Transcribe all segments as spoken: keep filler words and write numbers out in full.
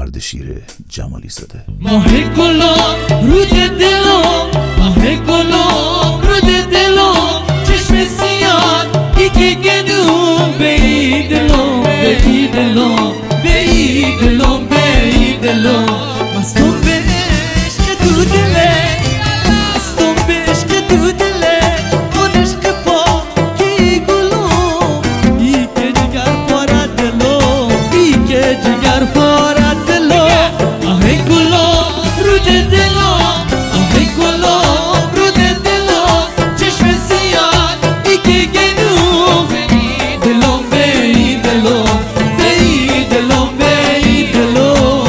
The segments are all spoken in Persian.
اردشیر جمالی زاده. ماه گلاب رود دلم، ماه گلاب رود دلم، چشم سیاد یکی گنوم بی دلم، بی دلم، بی دلم، بی دلم. مستم به عشق تو دله، مستم به عشق تو دله، اون عشق پا کی گلم، ای که جگر پاره دلم، ای که جگر پاره دلم. آه گلاب رود دلم، آه گلاب رود دلم، چشم سیاد ای که گنوم دلم، بی دلم، بی دلم، بی دلم.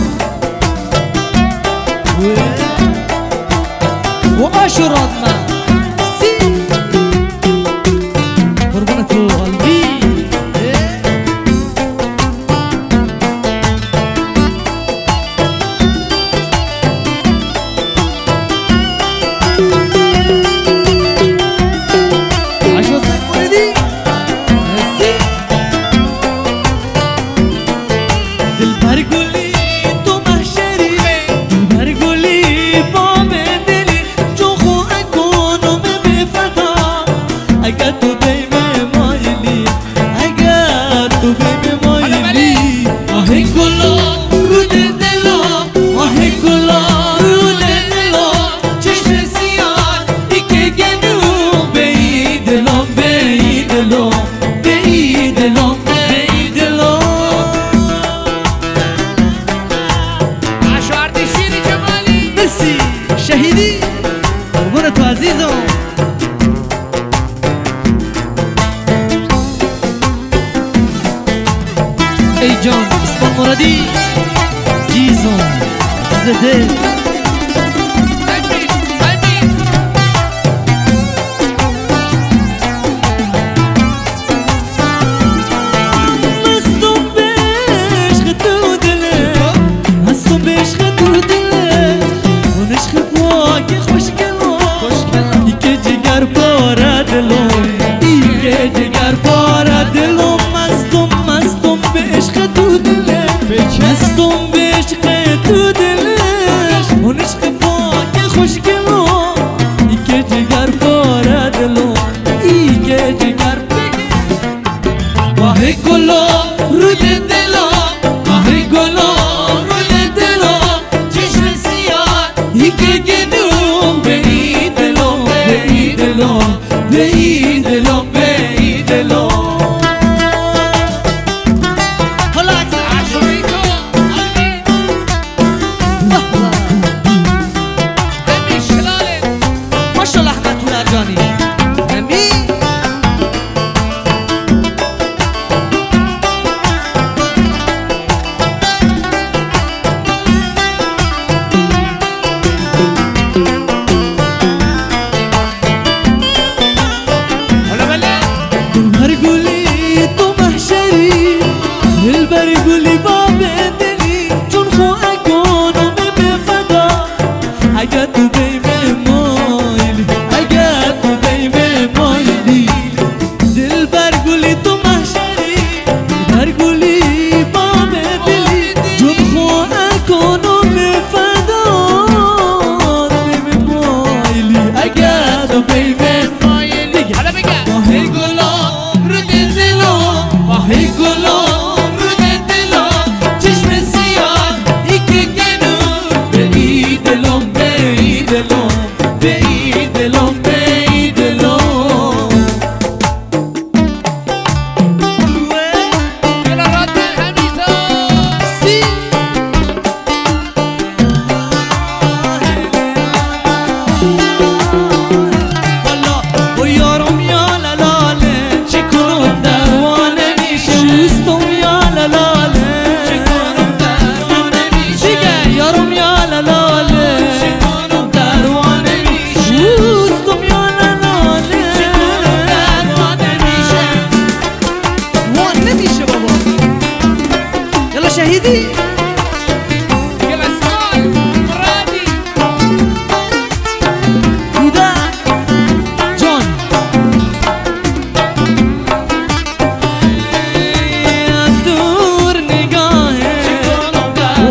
و آشورات من سی قربان تو قلبی. عشو سعید موردی سی دلبر گلی تو محشری، دلبر گلی بام دلی، جو خو اکنم به فدا. اگر تو بیم مایلی، اگر تو بیم مایلی. آه گلاب رود دلم، آه گلاب رود دلم، چشم سیاد ای که گنوم بی دلم، بی دلم، بی دلم، بی دلم. عشو اردشیر جمالی. مرسی شهیدی قربون تو عزیزم. ای جان اسمان مرادی جیزم زده. قلبی قلبی مستم به عشق تو دله، مستم به عشق تو دله، اون عشق پاک خوشگلم، ای که جگر پاره دلم، ای که جگر پاره دلم. مستم مستم به عشق تو دله، مستم به عشق تو دله، اون عشق پاک خوشگلم، ای که جگر پاره دلم، ای که جگر. ماه گلاب رود دلم، ماه گلاب رود دلم، چشم سیاد ای که گنوم بی دلم، بی دلم، بی دلم، بی دلم. حالا عکس عشو ریتو قلبی قلبی شلاله. ماشاءالله احمد مرجانی امی. حالا بله دلبر گلی تو محشری، دلبر گلی بام دلی، چون خو اکنم به فدا. اگر تو بیم مایلی، اگر تو بیم مایلی. دلبر گلی تو محشری، دلبر گلی بام دلی، چون خو اکنم به فدا. بیم مایلی اگر تو بیم مایلی. حالا بگه ماه گلاب رود دلم، ماه گلاب رود دلم، چشم سیاد ای که گنوم بی دلم، بی دلم، بی دلم، بی دلم. دل راد من حمیزا سی والا و یارم یا لاله، چه کنم دوانه میشه، دوستم یا لاله، چه کنم دوانه میشه. دیگه یارم یا لاله، چه کنم دوانه میشه، دوستم یا لاله، چه کنم دوانه میشه. وانه میشه بابا. یلا شهیدی گل اسمال مرادی. کودک جان. دور نگاهه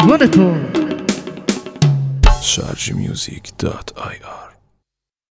قربان تو. شارژ میوزیک دات آی آر